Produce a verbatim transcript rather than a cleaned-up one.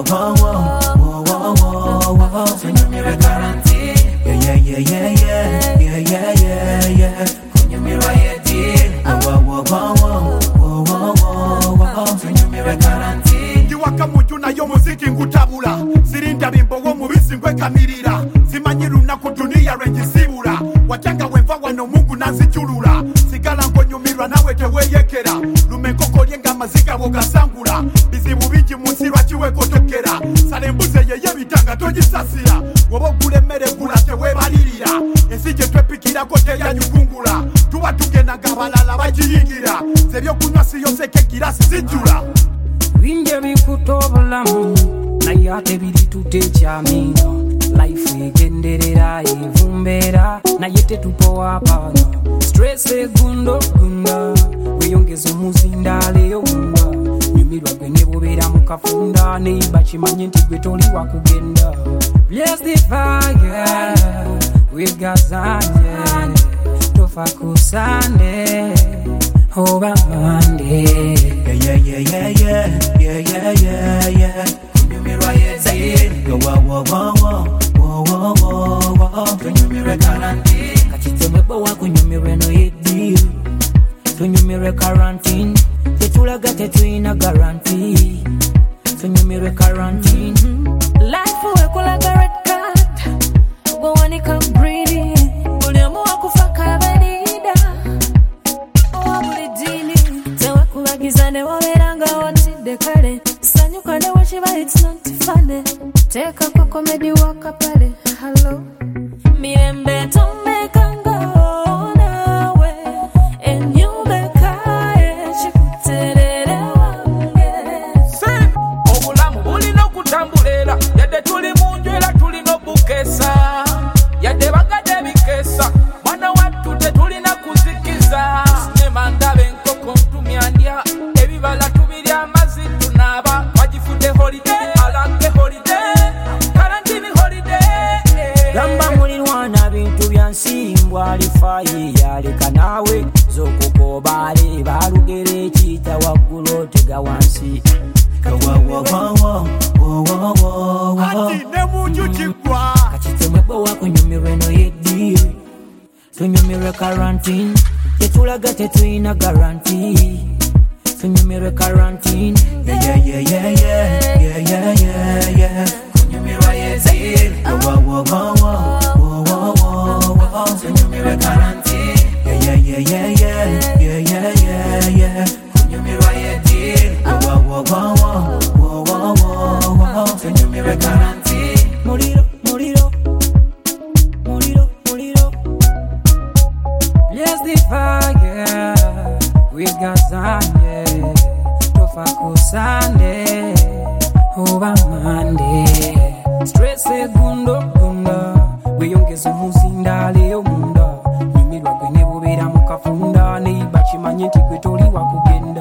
whoa, whoa, whoa, whoa. Tunyumire guarantee. Yeah, yeah, yeah, yeah, yeah, yeah, yeah, yeah. Kunyumira yeti. Whoa, whoa, whoa, whoa, whoa, whoa, whoa. Tunyumire guarantee. Ndiwaka mujuna yo muziki ngutabula. Sirinda bimbo wo mubisi ngwe kamirira. Simanyiru na kudunia renjisibura. Wachanga wenva wano Mungu nazichulula. Sigala ngonyumirwa nawe teweyekera. Lumenkoko lyenga maziga wogasangula. Bizibu bingi musirwa chiwe kotokera. Sale mbuze yeye bitanga tojisasira. Wobo gule mere gula tewe balirira. Ensije twepikira kote ya nyugungula. Tuwa tugena gabalala bajiyingira. Sebyo kunywa siyo seke kirasi zijula. Binge bikutobulamu naye ate biri tutekyamino. Life egenderera evumbera naye tetupowa pano. Stress egundo gunda weyongeza omuzindaala ey'ogunda. Nyumirwa gwe ne bwobeera mu kafunda neiba kimanye nti gwe toli wa kugenda. Bless the fire wegazanye tofa ku Sunday oba Monday. Yeah, yeah, yeah, yeah, yeah, yeah, yeah, yeah. Kunyumirwa yeti. Whoa, whoa, whoa, whoa, whoa, whoa, whoa. Tunyumire guarantee. Kachiteme bawa kunyumire no yedi. Tunyumire quarantine. Tetulaga tetuina guarantee. Tunyumire quarantine. Life uwe kulaga red card. Ugo wanika breeding. Uliamu wakufa kabenida. Owa bulidini. Tewe kulagizane waweranga watide kale. Sanyuka ne wachiba it's not funny. Teka kwa komedi waka pale. Hello. Mirembe tomeka nawe. Enyube kae chikuterere wange. Sen obulamu bulina okutambulera. Yadde tuli munju era tulina obukesa. Yadde bagadde bikesa. Mwana wattu tetulina kuzikiza. Sinema ndaba enkoko ntumya ndya. Ebibala tubirya amazzi tunaaba. Wagifudde holiday alange holiday. Karantini holiday. Gamba mulirwana bintu byansimbwa alifayi yaleka naawe. Zokukobaale balugere ekiyita waggulu otega wansi. Whoa, whoa, whoa, whoa, whoa, whoa, whoa. Ati ne munju chigwa. Kachitemwe bawa kunyumirwe no yedi. Tunyumire quarantine. Tetulaga tetuina guarantee. Tunyumire quarantine. Yeah, yeah, yeah, yeah, yeah, yeah, yeah, yeah. Kunyumirwa yeti. Whoa, whoa, whoa, whoa, whoa, whoa, whoa. Tunyumire guarantee. Yeah, yeah, yeah, yeah, yeah, yeah, yeah, yeah. Kunyumirwa yeti. Whoa, whoa, whoa, whoa, whoa, whoa, whoa. Tunyumire guarantee. Muliro, muliro, muliro, muliro. Bless the fire wegazanye tofa ku Sunday oba Monday. Stress egundo gunda weyongeza omuzindaala ey'omunda. Nyumirwa gwe ne bwobeera mu kafunda neiba kimanye nti gwe toli wa kugenda.